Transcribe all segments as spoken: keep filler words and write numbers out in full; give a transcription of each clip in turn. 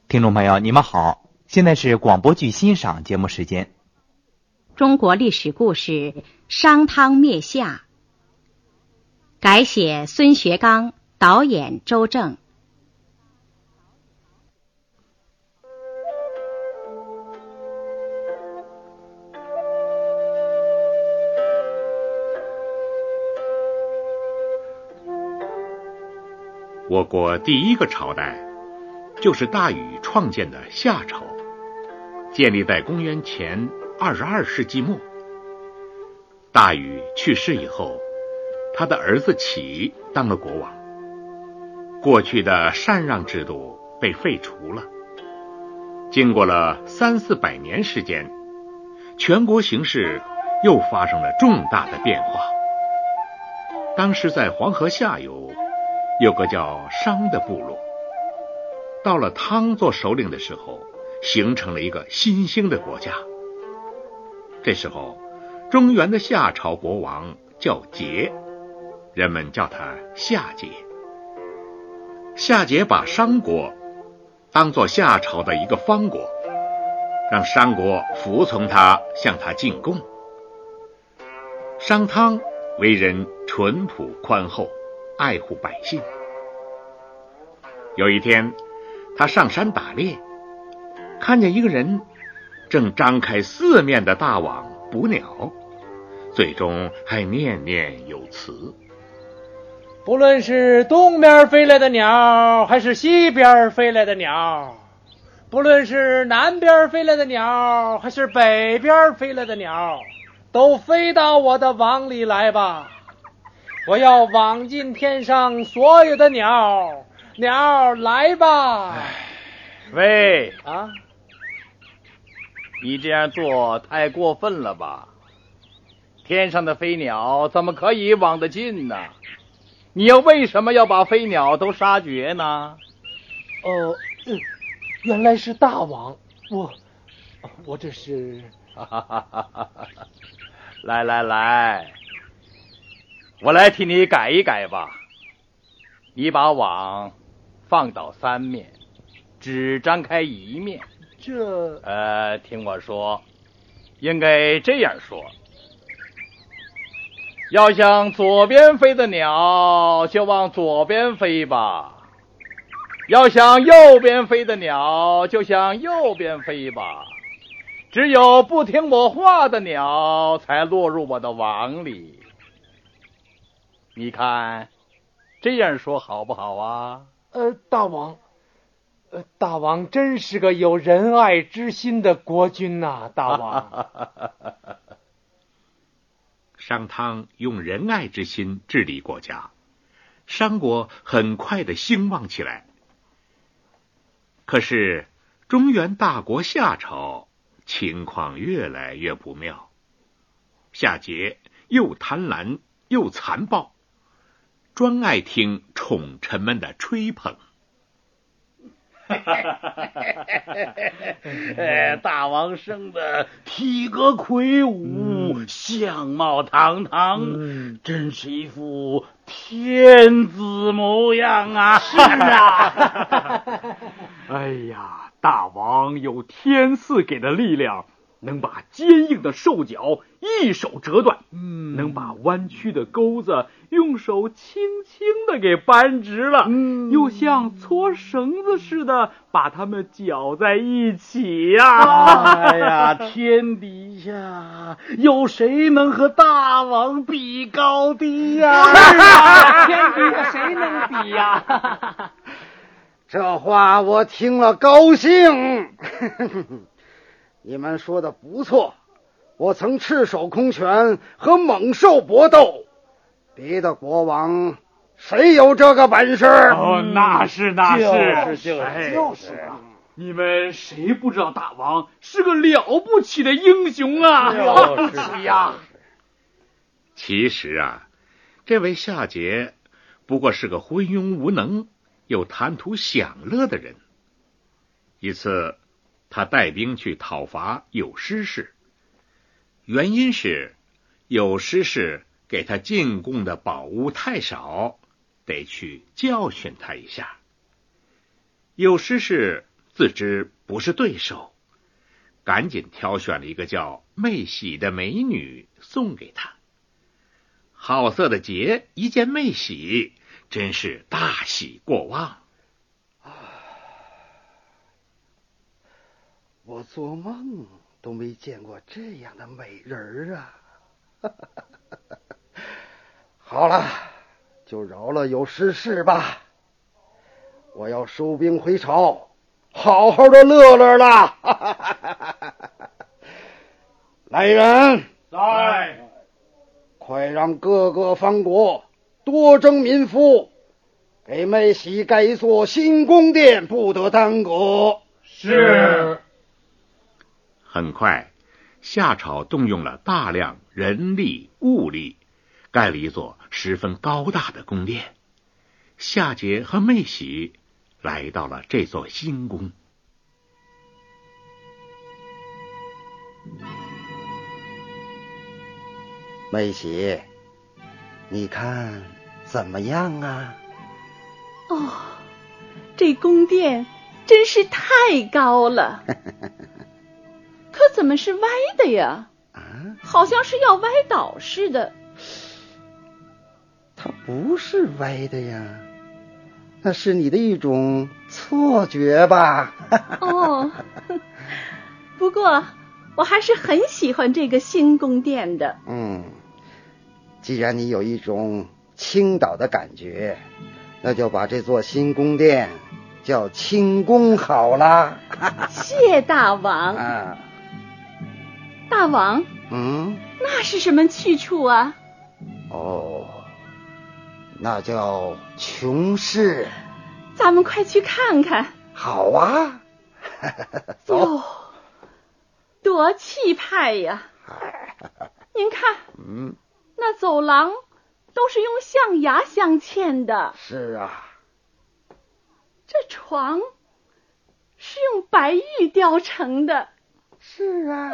听众朋友，你们好，现在是广播剧欣赏节目时间。 中国历史故事商汤灭夏，改写孙学刚，导演周正。 我国第一个朝代就是大禹创建的夏朝，建立在公元前二十二世纪末。大禹去世以后，他的儿子启当了国王，过去的禅让制度被废除了。经过了三四百年时间，全国形势又发生了重大的变化。当时在黄河下游有个叫商的部落，到了汤做首领的时候，形成了一个新兴的国家。这时候中原的夏朝国王叫桀，人们叫他夏桀。夏桀把商国当作夏朝的一个方国，让商国服从他，向他进贡。商汤为人淳朴宽厚，爱护百姓。有一天，他上山打猎，看见一个人正张开四面的大网捕鸟，最终还念念有词： 不论是东边飞来的鸟，还是西边飞来的鸟，不论是南边飞来的鸟，还是北边飞来的鸟，都飞到我的网里来吧！我要网尽天上所有的鸟，鸟来吧！ 喂啊， 你这样做太过分了吧？天上的飞鸟怎么可以网得尽呢？你又为什么要把飞鸟都杀绝呢？ 哦、呃，原来是大网，我我这是来来来，我来替你改一改吧。你把网放倒三面，只张开一面。 这呃，听我说，应该这样说：要向左边飞的鸟，就往左边飞吧；要向右边飞的鸟，就向右边飞吧。只有不听我话的鸟，才落入我的网里。你看，这样说好不好啊？ 呃，大王，呃，大王真是个有仁爱之心的国君呐、啊，大王。 商汤用仁爱之心治理国家，商国很快的兴旺起来。可是中原大国夏朝情况越来越不妙，夏桀又贪婪又残暴，专爱听宠臣们的吹捧。 哎，大王生的体格魁梧、嗯、相貌堂堂、嗯、真是一副天子模样啊！ 是啊。 哎呀，大王有天赐给的力量，能把坚硬的兽脚一手折断，嗯，能把弯曲的钩子用手轻轻的给扳直了，嗯，又像搓绳子似的把它们搅在一起呀、 啊！哎呀，天底下有谁能和大王比高低呀、啊？ 是啊，天底下谁能比呀、啊？ 这话我听了高兴。你们说的不错，我曾赤手空拳和猛兽搏斗，别的国王谁有这个本事？ 哦，那是那是， 就是就是、 哎、 就是啊！ 你们谁不知道大王是个了不起的英雄啊？ 了不起呀！ 其实啊，这位夏桀不过是个昏庸无能又贪图享乐的人。一次他带兵去讨伐有师氏，原因是有师氏给他进贡的宝物太少，得去教训他一下。有师氏自知不是对手，赶紧挑选了一个叫媚喜的美女送给他。好色的桀一见媚喜，真是大喜过望。 我做梦都没见过这样的美人啊！好了，就饶了有失事吧。我要收兵回朝，好好的乐乐了。来人， 来， 快让各个藩国多征民夫，给妹喜盖一座新宫殿，不得耽搁。 是。 很快，夏朝动用了大量人力物力，盖了一座十分高大的宫殿。夏桀和妹喜来到了这座新宫。 妹喜，你看怎么样啊？ 哦，这宫殿真是太高了。可怎么是歪的呀？ 啊， 好像是要歪倒似的。 它不是歪的呀，那是你的一种错觉吧？ 哦，不过我还是很喜欢这个新宫殿的。 嗯，既然你有一种倾倒的感觉，那就把这座新宫殿叫清宫好啦。 谢大王。 啊， 大王， 嗯， 那是什么去处啊？ 哦，那叫琼室。 咱们快去看看。 好啊。走。 哟，多气派呀！您看， 嗯， 那走廊都是用象牙镶嵌的。 是啊。 这床是用白玉雕成的。 是啊。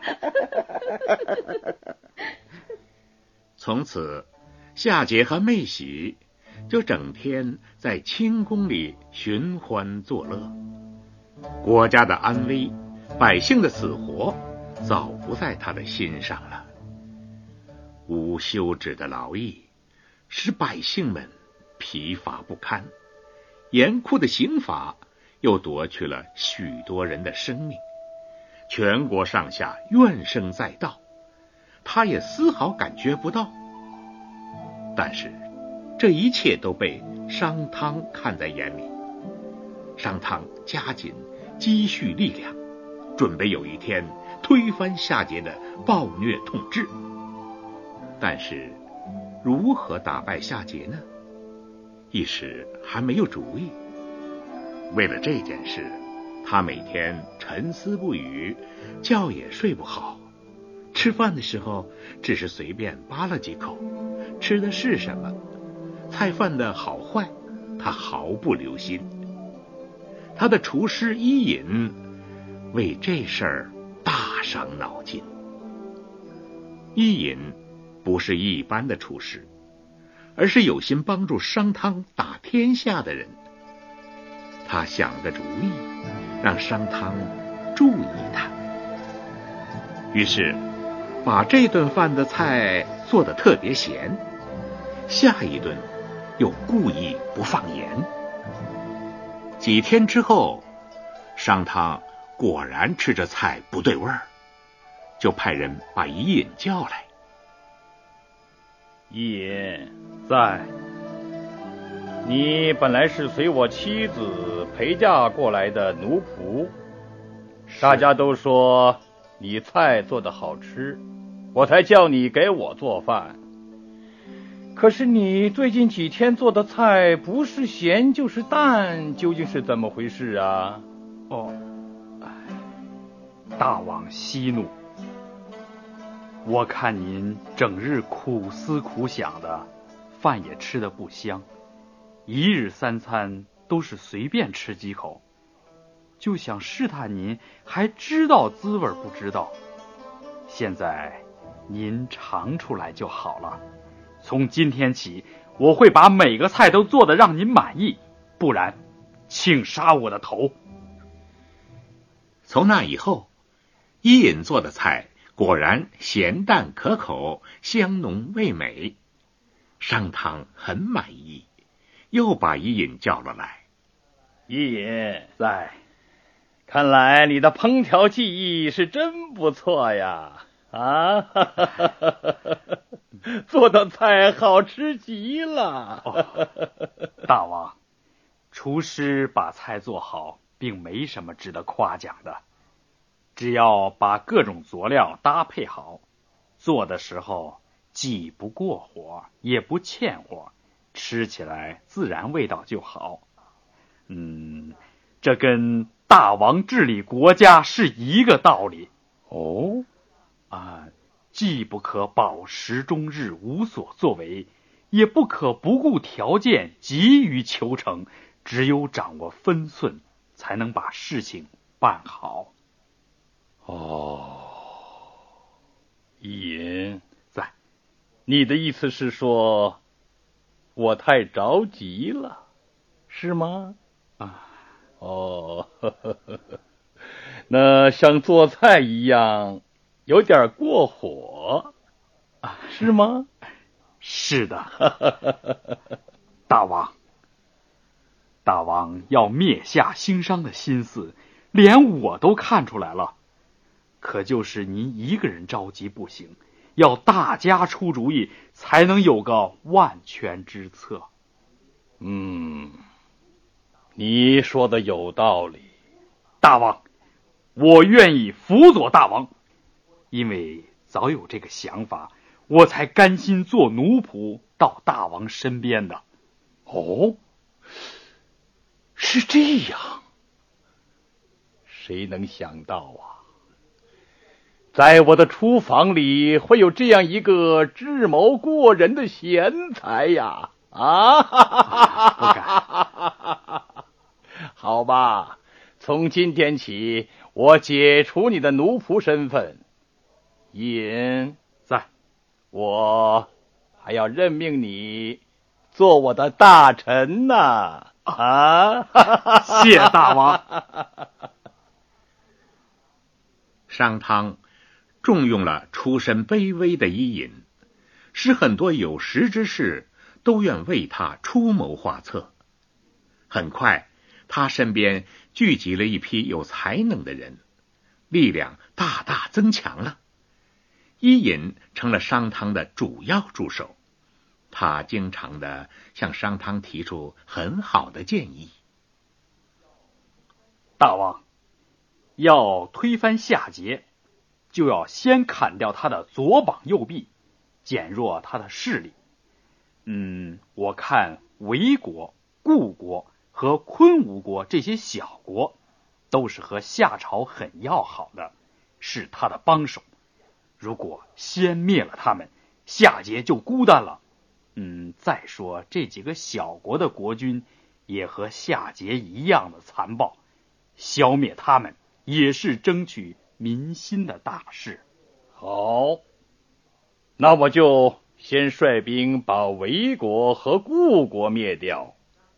从此，夏桀和妹喜就整天在清宫里寻欢作乐。国家的安危，百姓的死活，早不在他的心上了。无休止的劳役使百姓们疲乏不堪，严酷的刑罚又夺去了许多人的生命。全国上下怨声载道，他也丝毫感觉不到。但是这一切都被商汤看在眼里。商汤加紧积蓄力量，准备有一天推翻夏桀的暴虐统治。但是如何打败夏桀呢？一时还没有主意。为了这件事，他每天沉思不语，觉也睡不好。吃饭的时候只是随便扒了几口，吃的是什么，菜饭的好坏他毫不留心。他的厨师伊尹为这事儿大伤脑筋。伊尹不是一般的厨师，而是有心帮助商汤打天下的人。他想个主意，让商汤注意他。于是把这顿饭的菜做得特别咸，下一顿又故意不放盐。几天之后，商汤果然吃着菜不对味儿，就派人把伊尹叫来。 伊尹，在。你本来是随我妻子陪嫁过来的奴仆，大家都说你菜做得好吃，我才叫你给我做饭。可是你最近几天做的菜不是咸就是淡，究竟是怎么回事啊？ 哦，大王息怒。我看您整日苦思苦想的，饭也吃得不香，一日三餐都是随便吃几口，就想试探您还知道滋味不知道。现在您尝出来就好了。从今天起，我会把每个菜都做得让您满意，不然请杀我的头。 从那以后，伊尹做的菜果然咸淡可口，香浓味美。商汤很满意，又把伊尹叫了来。 伊尹在，看来你的烹调技艺是真不错呀！啊，哈哈哈哈做的菜好吃极了。 哦、大王，厨师把菜做好，并没什么值得夸奖的，只要把各种佐料搭配好，做的时候既不过火，也不欠火，吃起来自然味道就好。嗯，这跟大王治理国家是一个道理。 哦， 啊，既不可饱食终日无所作为，也不可不顾条件急于求成，只有掌握分寸，才能把事情办好。 哦，伊尹在，你的意思是说，我太着急了，是吗？ 啊， 哦，呵呵呵那像做菜一样，有点过火，啊，是吗？ 是的，大王，大王要灭夏兴商的心思，连我都看出来了。可就是您一个人着急不行，要大家出主意，才能有个万全之策。 嗯，你说的有道理。 大王，我愿意辅佐大王，因为早有这个想法，我才甘心做奴仆到大王身边的。 哦，是这样，谁能想到啊，在我的厨房里会有这样一个智谋过人的贤才呀！啊， 不敢。 好吧，从今天起，我解除你的奴仆身份。尹在， 我还要任命你做我的大臣呢！啊， 谢大王。 商汤重用了出身卑微的伊尹，使很多有识之士都愿为他出谋划策。很快，他身边聚集了一批有才能的人，力量大大增强了。伊尹成了商汤的主要助手，他经常的向商汤提出很好的建议。 大王，要推翻夏桀，就要先砍掉他的左膀右臂，减弱他的势力。嗯，我看魏国、故国和昆吾国这些小国都是和夏朝很要好的，是他的帮手。如果先灭了他们，夏桀就孤单了。嗯，再说这几个小国的国君也和夏桀一样的残暴，消灭他们也是争取民心的大事。 好，那我就先率兵把魏国和故国灭掉。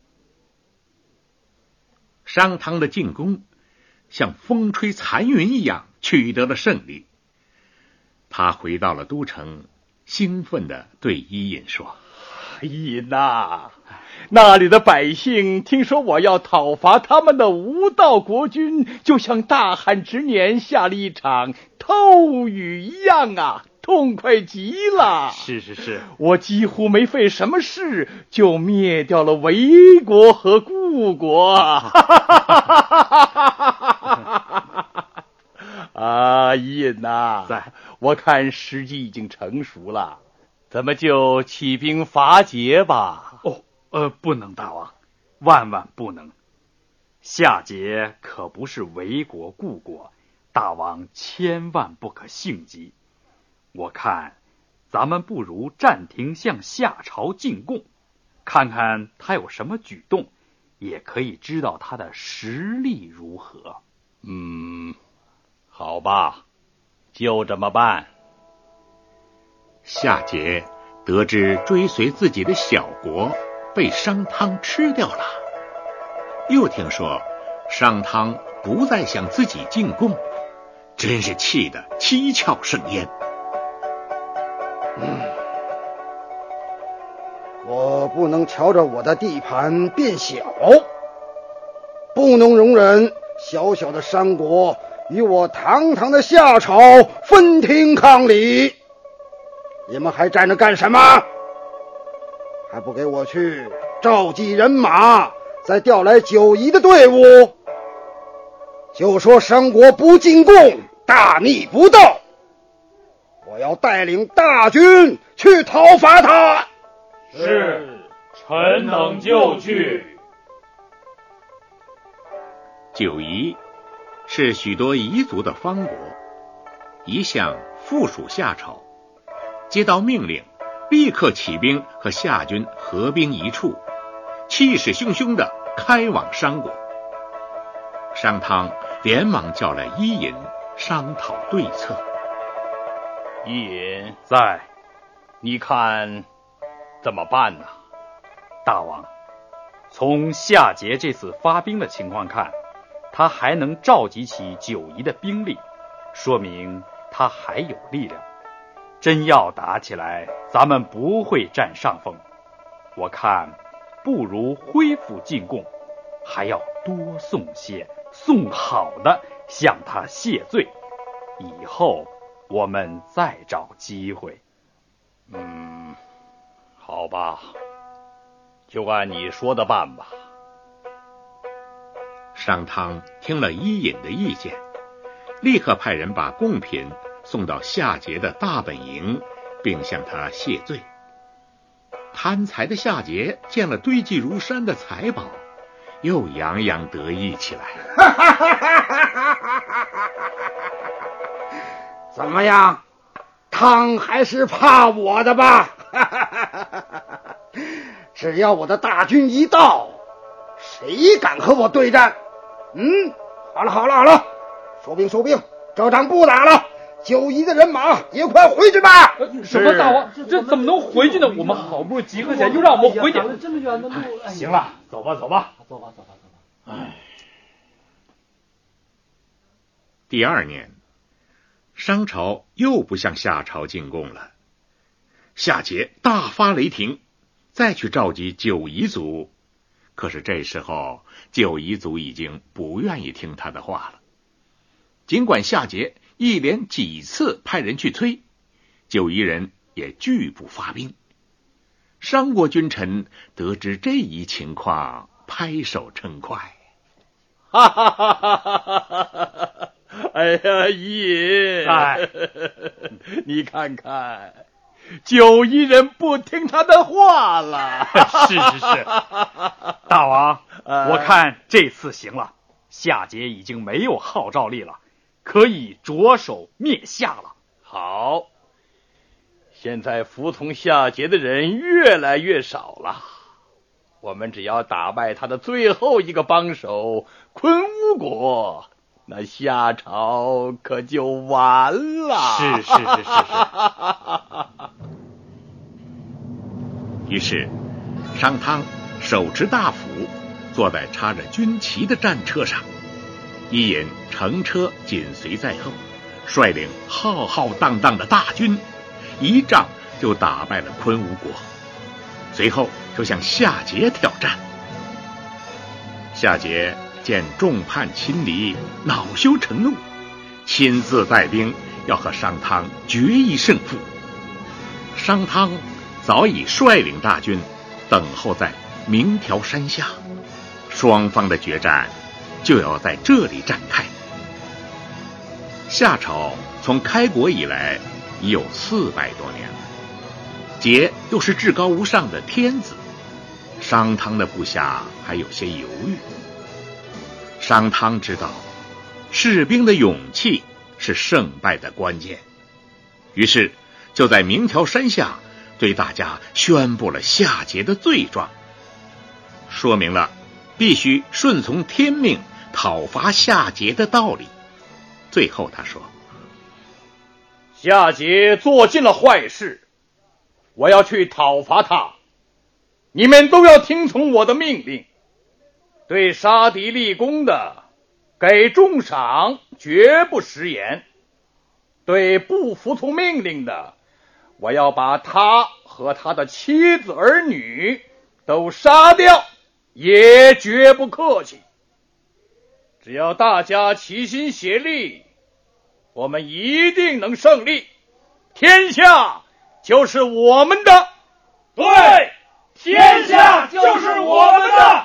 商汤的进攻像风吹残云一样取得了胜利。他回到了都城，兴奋地对伊尹说： 伊尹呐，那里的百姓听说我要讨伐他们的无道国君，就像大旱之年下了一场透雨一样啊，痛快极了。 是是是， 我几乎没费什么事就灭掉了魏国和故国。啊，伊尹呐， 在， 我看时机已经成熟了，咱们就起兵伐桀吧。 哦，呃，不能，大王，万万不能。夏桀可不是魏国、故国，大王千万不可性急。我看咱们不如暂停向夏朝进贡，看看他有什么举动，也可以知道他的实力如何。 嗯，好吧，就这么办。 夏桀得知追随自己的小国被商汤吃掉了，又听说商汤不再向自己进贡，真是气得七窍生烟。 嗯，我不能瞧着我的地盘变小，不能容忍小小的山国与我堂堂的夏朝分庭抗礼。你们还站着干什么？还不给我去召集人马，再调来九夷的队伍？就说商国不进贡，大逆不道，我要带领大军去讨伐他。 是，臣等就去。 九夷是许多夷族的方国，一向附属夏朝，接到命令立刻起兵和夏军合兵一处，气势汹汹地开往商国。商汤连忙叫来伊尹商讨对策。 伊尹在，你看怎么办呢？ 大王，从夏桀这次发兵的情况看，他还能召集起九夷的兵力，说明他还有力量。真要打起来，咱们不会占上风。我看不如恢复进贡，还要多送些，送好的向他谢罪，以后我们再找机会。 嗯，好吧，就按你说的办吧。 商汤听了伊尹的意见，立刻派人把贡品送到夏桀的大本营，并向他谢罪。贪财的夏桀见了堆积如山的财宝，又洋洋得意起来。 怎么样，汤还是怕我的吧？只要我的大军一到，谁敢和我对战？嗯，好了好了好了，收兵收兵，这仗不打了，九夷的人马也快回去吧。 什么大王，这怎么能回去呢？我们好不容易集合起来，又让我们回去， 这么远的路。 哎，行了，走吧走吧走吧走吧走吧。 哎， 第二年，商朝又不向夏朝进贡了。夏桀大发雷霆，再去召集九夷族。可是这时候九夷族已经不愿意听他的话了。尽管夏桀一连几次派人去催，九夷人也拒不发兵。商国君臣得知这一情况，拍手称快。 哈哈哈哈哈哈！哎呀，伊尹， 哎， 你看看，九夷人不听他的话了。 是是是，大王，我看这次行了，夏桀已经没有号召力了，可以着手灭夏了。 好，现在服从夏桀的人越来越少了，我们只要打败他的最后一个帮手昆吾国，那夏朝可就完了。 是是是是是。 于是商汤手持大斧，坐在插着军旗的战车上，伊尹乘车紧随在后，率领浩浩荡荡的大军，一仗就打败了昆吾国，随后就向夏桀挑战。夏桀见众叛亲离，恼羞成怒，亲自带兵要和商汤决一胜负。商汤早已率领大军等候在鸣条山下，双方的决战就要在这里展开。夏朝从开国以来已有四百多年了，桀又是至高无上的天子，商汤的部下还有些犹豫。商汤知道士兵的勇气是胜败的关键，于是就在鸣条山下对大家宣布了夏桀的罪状，说明了必须顺从天命讨伐夏桀的道理。最后他说， 夏桀做尽了坏事，我要去讨伐他，你们都要听从我的命令，对杀敌立功的给重赏，绝不食言。对不服从命令的，我要把他和他的妻子儿女都杀掉，也绝不客气。只要大家齐心协力，我们一定能胜利，天下就是我们的。 对，天下就是我们的。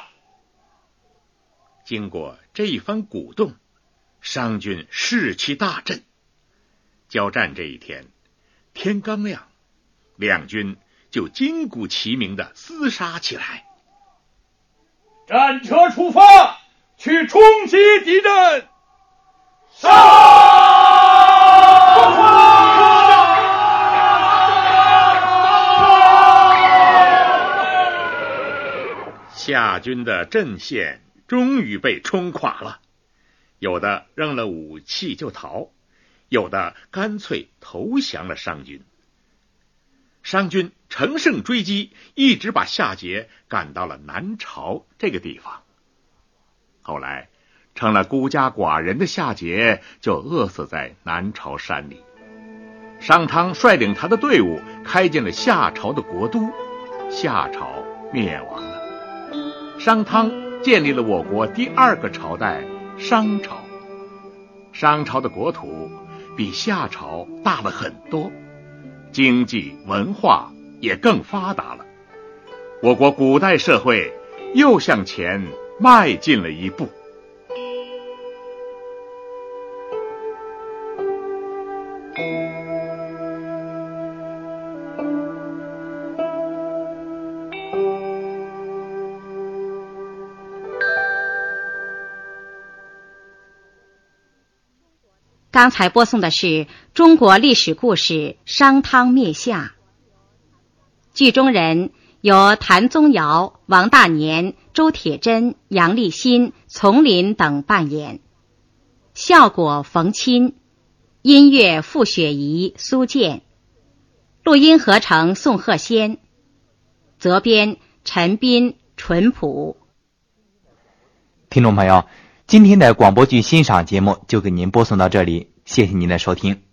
经过这一番鼓动，商军士气大振。交战这一天，天刚亮，两军就金鼓齐鸣地厮杀起来。 战车出发，去冲击敌人！上！ 夏军的阵线终于被冲垮了，有的扔了武器就逃，有的干脆投降了商军。商军乘胜追击，一直把夏桀赶到了南朝这个地方。后来成了孤家寡人的夏桀就饿死在南朝山里。商汤率领他的队伍开进了夏朝的国都，夏朝灭亡了。商汤建立了我国第二个朝代商朝。商朝的国土比夏朝大了很多，经济文化也更发达了，我国古代社会又向前迈进了一步。 刚才播送的是中国历史故事商汤灭夏，剧中人由谭宗尧、王大年、周铁真、杨立新、丛林等扮演，效果冯钦，音乐傅雪怡、苏建，录音合成宋鹤仙，责编陈斌、淳朴。 听众朋友，今天的广播剧欣赏节目就给您播送到这里，谢谢您的收听。